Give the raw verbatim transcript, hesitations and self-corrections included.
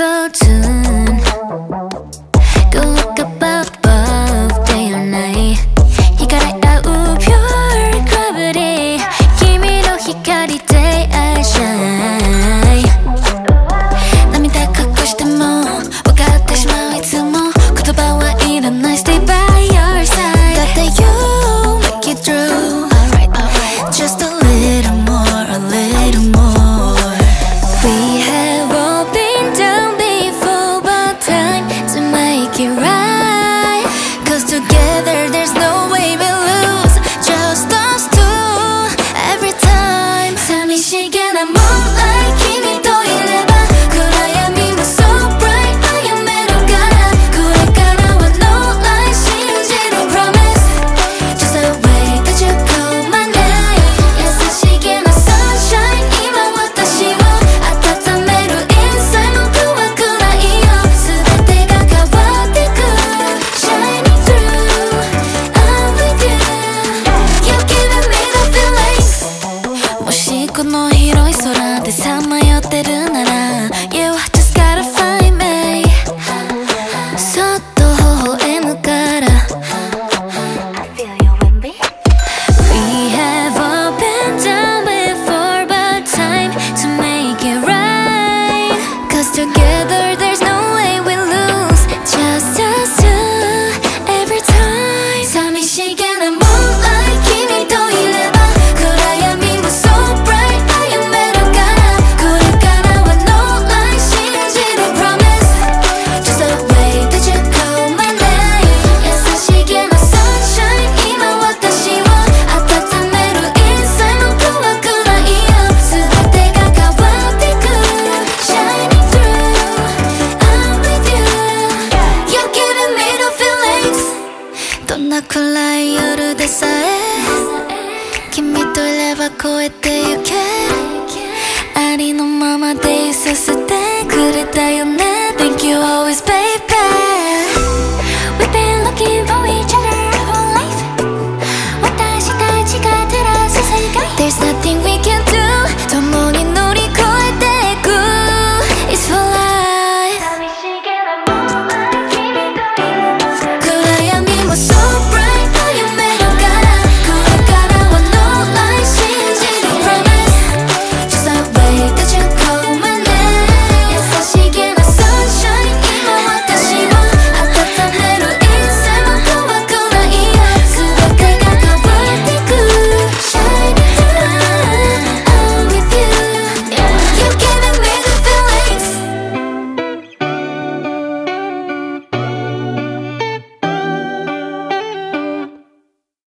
so soon. Go look above, above, day or night. Hikare au pure gravity. Kimi no hikari de I shine. Namida kakushite mo wakatte shimau itsumo. Kotoba wa iranai, stay by your side. Datte you make it through. Alright, alright. Just a little more, a little more. We have all been down before, but time to make it right. Cause together there's no way we lose. Just us two, every time. 寂しげなmoonlight君といれば暗闇も so bright 歩めるからこれからは no lie 信じる promise Just the way that you call my name 優しげな sunshine 今私を温める inside も怖くないよ全てが変わってく shining through I'm with you You're giving me the feelings もしこの広い空でさまよってるなら You just gotta find me そっと微笑むから I feel you with me We have all been down before but time to make it right Cause together there's no way we lose Just us two every time 寂しげな moonlight 君といれば暗闇も so bright 歩めるからこれからは no lie 信じる promise Just the way that you call my name 優しげな sunshine 今私を温める inside も怖くないよ全てが変わってく shining through I'm with you You're giving me the feelings どんな暗い夜でさえ君といれば越えてゆく